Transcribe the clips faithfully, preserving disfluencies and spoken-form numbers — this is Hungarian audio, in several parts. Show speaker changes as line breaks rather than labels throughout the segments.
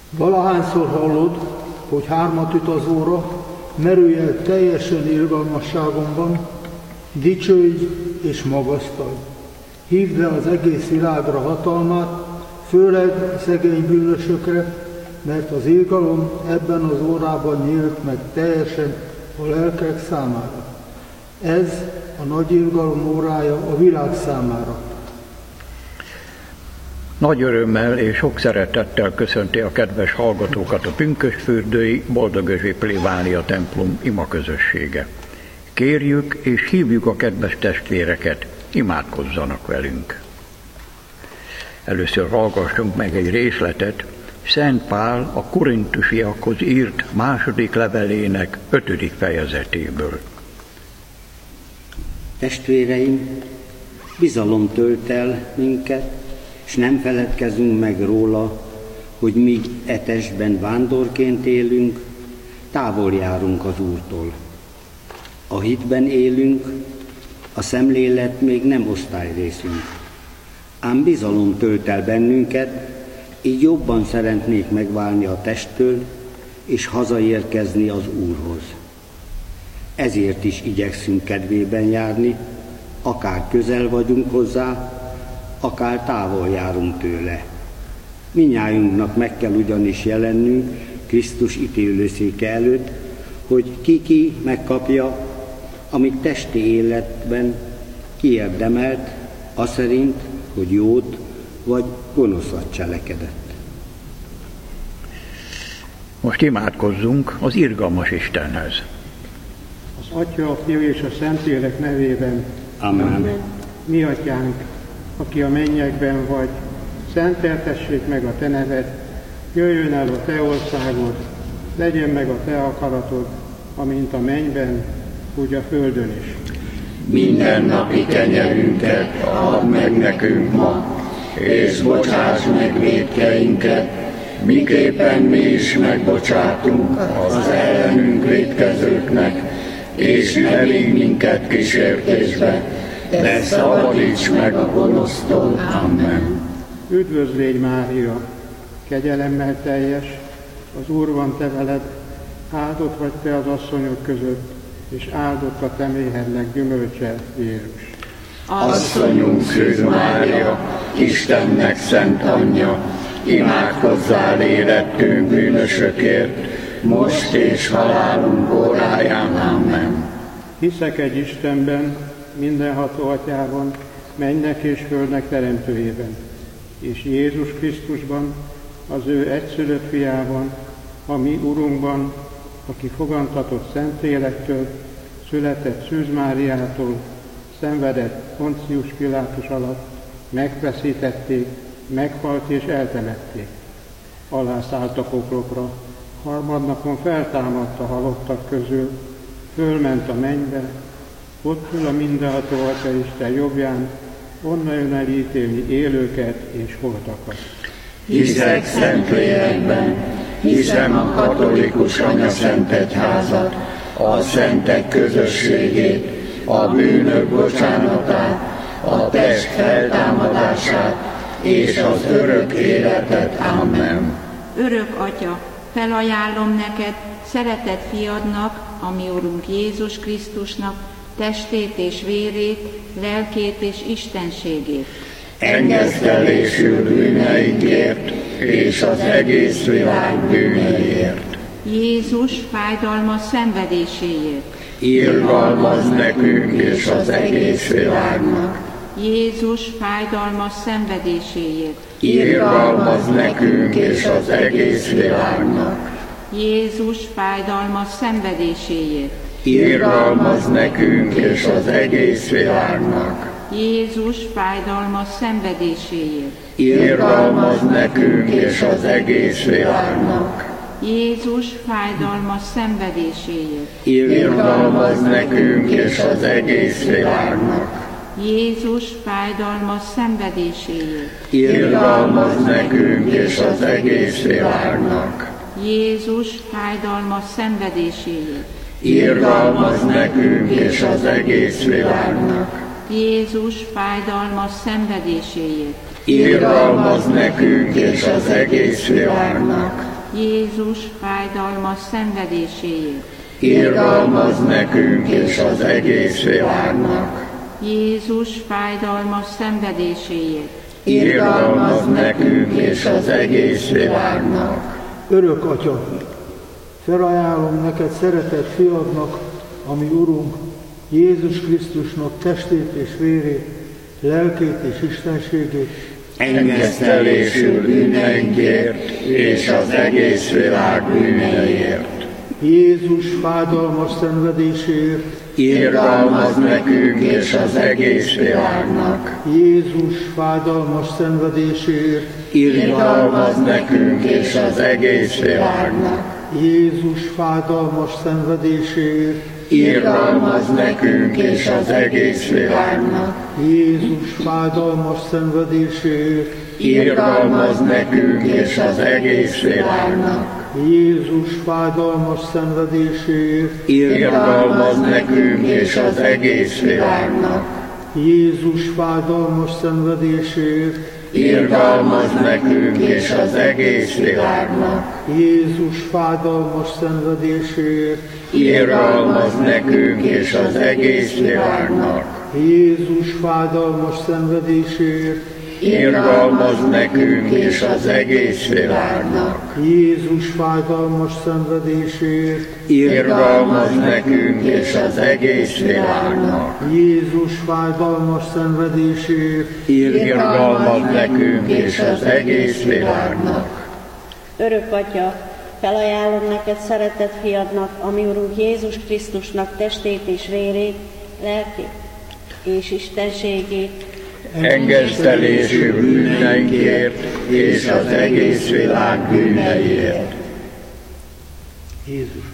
Valahányszor hallod, hogy hármat üt az óra, merülj el teljesen irgalmasságomban, dicsőj és magasztalj. Hívd le az egész világra hatalmát, főleg szegény bűnösökre, mert az irgalom ebben az órában nyílt meg teljesen a lelkek számára. Ez a nagy irgalom órája a világ számára.
Nagy örömmel és sok szeretettel köszönti a kedves hallgatókat a pünkösdfürdői Boldogözsi plébánia templom imaközössége. Kérjük és hívjuk a kedves testvéreket, imádkozzanak velünk. Először hallgassunk meg egy részletet Szent Pál a korintusiakhoz írt második levelének ötödik fejezetéből.
Testvéreim, bizalom tölt el minket, és nem feledkezünk meg róla, hogy míg e testben vándorként élünk, távol járunk az Úrtól. A hitben élünk, a szemlélet még nem osztályrészünk. Ám bizalom tölt el bennünket, így jobban szeretnék megválni a testtől, és hazaérkezni az Úrhoz. Ezért is igyekszünk kedvében járni, akár közel vagyunk hozzá, akár távol járunk tőle. Mindnyájunknak meg kell ugyanis jelennünk Krisztus ítélőszéke előtt, hogy ki-ki megkapja, amit testi életben kiérdemelt, az szerint, hogy jót vagy gonoszat cselekedett.
Most imádkozzunk az irgalmas Istenhez.
Az Atya, a Fiú és a Szentlélek nevében.
Amen.
Mi Atyánk, aki a mennyekben vagy, szenteltessék meg a Te neved, jöjjön el a Te országod, legyen meg a Te akaratod, amint a mennyben, úgy a földön is.
Minden napi kenyerünket add meg nekünk ma, és bocsáss meg vétkeinket, miképpen mi is megbocsátunk az ellenünk vétkezőknek, és ne vigy minket kísértésbe, de szabadíts meg a gonosztól. Amen.
Üdvözlégy Mária, kegyelemmel teljes, az Úr van te veled, áldott vagy te az asszonyok között, és áldott a te méhednek gyümölcse, Jézus.
Asszonyunk Szűz Mária, Istennek szent anyja, imádkozzál érettünk bűnösökért, most és halálunk óráján. Amen.
Hiszek egy Istenben, mindenható Atyában, mennynek és földnek teremtőjében, és Jézus Krisztusban, az ő egyszülött fiában, a mi Urunkban, aki fogantatott Szentlélektől, született Szűz Máriától, szenvedett Poncius Pilátus alatt, megfeszítették, meghalt és eltemették. Alászállt a poklokra, harmadnapon feltámadt a halottak közül, fölment a mennybe, ott ül a mindenható Atya Isten jobbján, onnan jön el ítélni élőket és holtakat.
Hiszek Szentlélekben, hiszem a katolikus anyaszentegyházat, a szentek közösségét, a bűnök bocsánatát, a test feltámadását és az örök életet. Amen.
Örök Atya, felajánlom neked szeretett fiadnak, a mi Urunk Jézus Krisztusnak, testét és vérét, lelkét és istenségét.
Engesztelésül bűneinkért és az egész világ bűneiért.
Jézus fájdalmas szenvedéséért.
Irgalmazz nekünk és az egész világnak.
Jézus fájdalmas szenvedéséért.
Irgalmazz nekünk és az egész világnak.
Jézus fájdalmas szenvedéséért.
Irgalmazz nekünk és az egész világnak.
Jézus fájdalmas szenvedéséért.
Irgalmazz nekünk és az egész világnak.
Jézus fájdalmas szenvedéséért.
Irgalmazz nekünk és az egész világnak.
Jézus fájdalmas szenvedéséért.
Irgalmazz nekünk és az egész világnak.
Jézus fájdalmas szenvedéséért.
Irgalmazz nekünk és az egész világnak.
Jézus fájdalmas szenvedéséért.
Irgalmazz nekünk és az egész világnak.
Jézus fájdalmas szenvedéséért.
Irgalmazz nekünk és az egész világnak.
Jézus fájdalmas szenvedéséért.
Irgalmazz nekünk és az egész világnak.
Örök Atya, felajánlom neked szeretett fiadnak, ami Urunk, Jézus Krisztusnak testét és vérét, lelkét és istenségét,
Engesztelésül bűneinkért és az egész világ bűneiért.
Jézus fájdalmas szenvedéséért,
Irgalmazz nekünk és az egész világnak.
Jézus fájdalmas szenvedéséért,
Irgalmazz nekünk és az egész világnak.
Jézus fájdalmas szenvedéséért,
Irgalmazz nekünk és az egész világnak.
Jézus fájdalmas szenvedéséért,
Irgalmazz nekünk és az egész világnak.
Jézus fájdalmas szenvedéséért,
Irgalmazz nekünk és az egész világnak.
Jézus fájdalmas szenvedéséért,
Irgalmazz nekünk és az egész világnak.
Jézus fájdalmas szenvedéséért,
Irgalmazz nekünk és az egész világnak.
Jézus fájdalmas szenvedéséért,
Irgalmazz nekünk és az egész világnak.
Jézus fájdalmas szenvedéséért,
Irgalmazz nekünk és az egész világnak.
Jézus fájdalmas szenvedéséért,
Irgalmazz nekünk és az egész világnak.
Örök Atya, felajánlom neked szeretett fiadnak, ami Urunk Jézus Krisztusnak testét és vérét, lelkét és istenségét,
Engesztelésül bűneinkért és az egész világ bűneiért.
Jézus.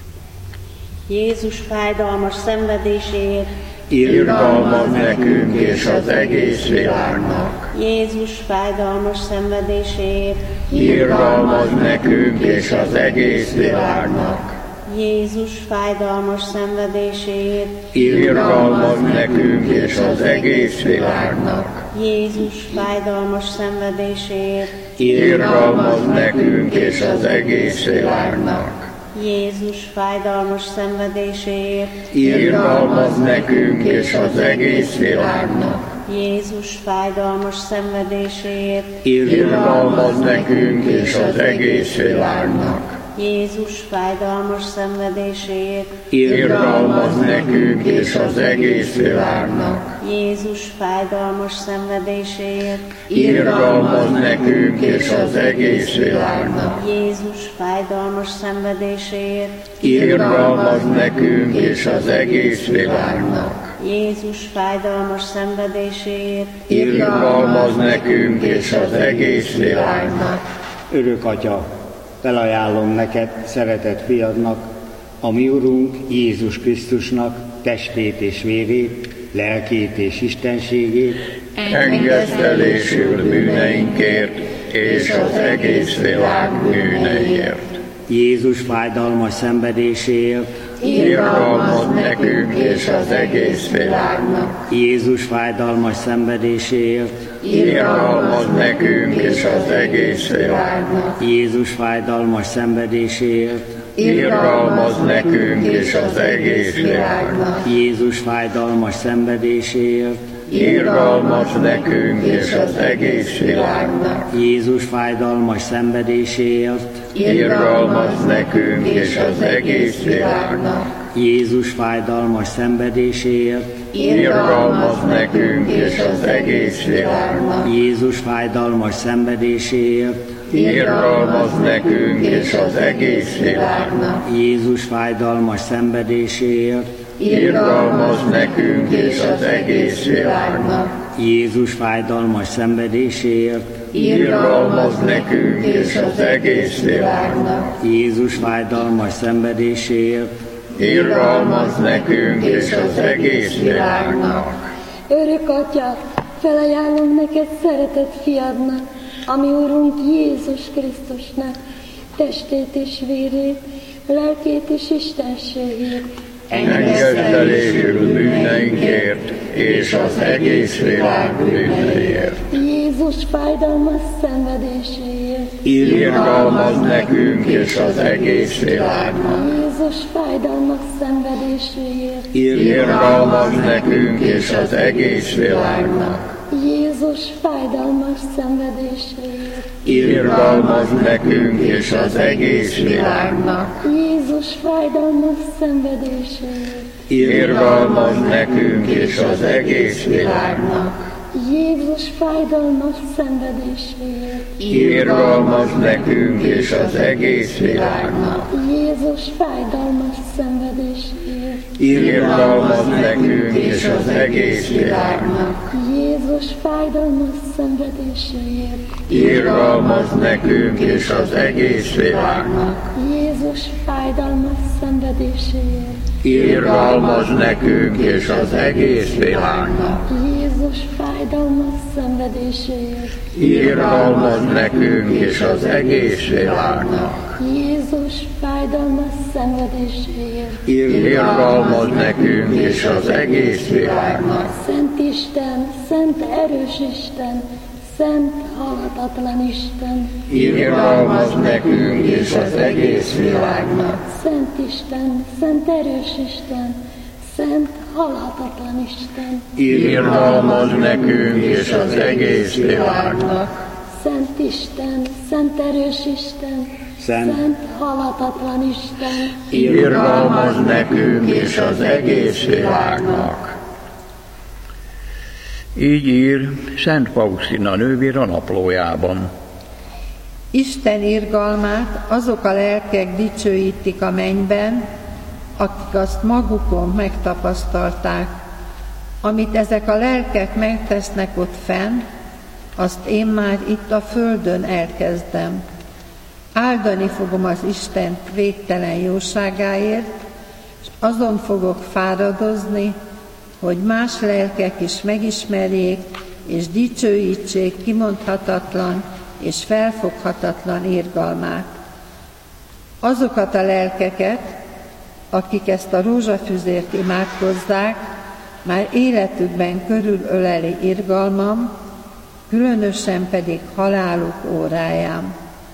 Jézus fájdalmas szenvedéséért,
Irgalmazz nekünk és az egész világnak.
Jézus fájdalmas szenvedéséért,
Irgalmazz nekünk és az egész világnak.
Jézus fájdalmas szenvedéséért,
Irgalmazz nekünk és az egész világnak.
Jézus fájdalmas szenvedéséért,
Irgalmazz nekünk és az egész világnak.
Jézus fájdalmas szenvedéséért,
Irgalmazz nekünk és az egész világnak.
Jézus fájdalmas szenvedéséért,
Irgalmazz nekünk és az egész világnak.
Jézus fájdalmas szenvedéséért,
Irgalmazz nekünk és az egész világnak.
Jézus fájdalmas szenvedéséért,
Irgalmazz nekünk és az egész világnak.
Jézus fájdalmas szenvedéséért,
Irgalmazz nekünk és az egész világnak.
Jézus fájdalmas szenvedéséért,
Irgalmazz nekünk és az egész világnak.
Örök Atya, felajánlom neked szeretett fiadnak, a mi Urunk Jézus Krisztusnak testét és vérét, lelkét és istenségét,
Engesztelésül bűneinkért és az egész világ bűneiért.
Jézus fájdalmas szenvedéséért,
Irgalmazz nekünk és az egész világnak.
Jézus fájdalmas szenvedéséért,
Irgalmazz nekünk és az egész világnak.
Jézus fájdalmas szenvedéséért,
Irgalmazz nekünk és az egész világnak.
Jézus fájdalmas szenvedéséért,
Irgalmazz nekünk és az egész világnak.
Jézus fájdalmas szenvedéséért,
Irgalmazz nekünk és az egész világnak.
Jézus fájdalmas szenvedéséért,
Irgalmazz nekünk és az egész világnak.
Jézus fájdalmas szenvedéséért,
Irgalmazz nekünk és az egész világnak.
Jézus fájdalmas szenvedéséért,
Irgalmazz nekünk és az egész világnak.
Jézus fájdalmas szenvedéséért,
Irgalmazz nekünk és az egész világnak.
Jézus fájdalmas szenvedéséért,
Irgalmazz nekünk és az egész világnak.
Örök Atya, felajánlom neked szeretett fiadnak, ami Urunk Jézus Krisztusnak testét és vérét, lelkét és istenségét,
Engesztelésül bűneinkért és az egész világ bűneiért.
Jézus Jézus fájdalmas szenvedéséért.
Irgalmaz nekünk és az egész világnak.
Jézus fájdalmas szenvedéséért.
Irgalmaz nekünk és az egész világnak.
Jézus fájdalmas szenvedéséért.
Irgalmaz nekünk és az egész világnak.
Jézus fájdalmas szenvedéséért.
Irgalmaz nekünk és az egész világnak.
Jézus fájdalmas szenvedéséért.
Irgalmaz nekünk és az egész világnak.
Jézus fájdalmas szenvedéséért.
Irgalmaz nekünk és az egész világnak.
Jézus fájdalmas szenvedéséért.
Irgalmaz nekünk és az egész világnak.
Jézus fájdalmas szenvedéséért.
Irgalmaz nekünk és az egész világnak.
Jézus fájdalmas szenvedéséért.
Irgalmaz nekünk és az egész világnak.
Jézus fájdalmas szenvedéséért.
Irgalmaz nekünk és az egész világnak.
Szent Isten, szent erős Isten, szent halhatatlan Isten.
Irgalmaz nekünk és az egész világnak.
Szent Isten, szent erős Isten, szent halhatatlan Isten.
Irgalmaz nekünk és az egész világnak.
Szent Isten, szent erős Isten,
Szent,
szent halhatatlan Isten.
Irgalmaz nekünk és az egész világnak.
Így ír Szent Faustina nővér a naplójában.
Isten irgalmát azok a lelkek dicsőítik a mennyben, akik azt magukon megtapasztalták. Amit ezek a lelkek megtesznek ott fenn, azt én már itt a földön elkezdem. Áldani fogom az Istent végtelen jóságáért, és azon fogok fáradozni, hogy más lelkek is megismerjék és dicsőítsék kimondhatatlan és felfoghatatlan irgalmát. Azokat a lelkeket, akik ezt a rózsafüzért imádkozzák, már életükben körülöleli irgalmam, különösen pedig haláluk óráján.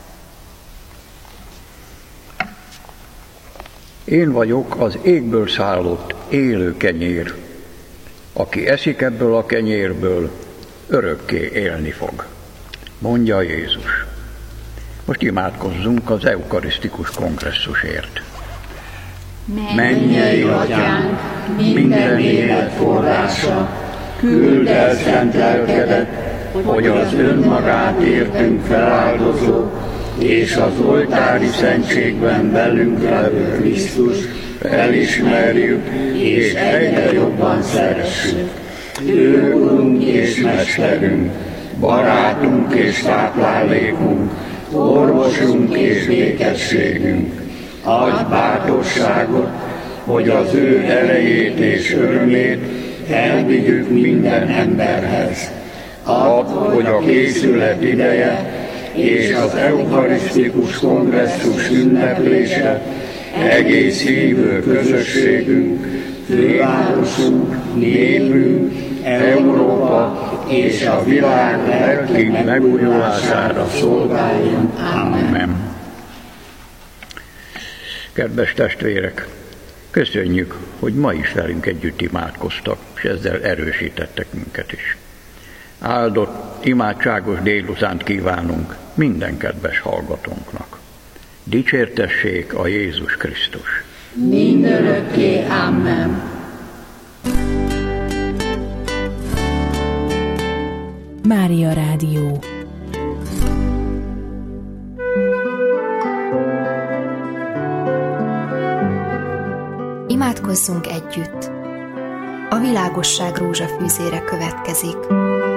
Én vagyok az égből szállott élő kenyér. Aki eszik ebből a kenyérből, örökké élni fog, mondja Jézus. Most imádkozzunk az eukarisztikus kongresszusért.
Mennyei Atyánk, minden élet forrása, küldd el szent lelkedet, hogy az önmagát értünk feláldozó, és az oltári szentségben velünk levő Krisztus elismerjük, és egyre jobban szeressük. Ő Urunk és Mesterünk, barátunk és táplálékunk, orvosunk és békességünk. Adj bátorságot, hogy az ő erejét és örömét elvigyük minden emberhez. Add, hogy a készület ideje és az eukarisztikus kongresszus ünneplése egész hívő közösségünk, fővárosunk, népünk, Európa és a világ lelki megújulására szolgáljon. Amen.
Kedves testvérek, köszönjük, hogy ma is velünk együtt imádkoztak, és ezzel erősítettek minket is. Áldott, imádságos délutánt kívánunk minden kedves hallgatónknak. Dicsértessék a Jézus Krisztus!
Mindörökké. Amen.
Mária Rádió.
Imádkozzunk együtt! A világosság rózsafűzére következik.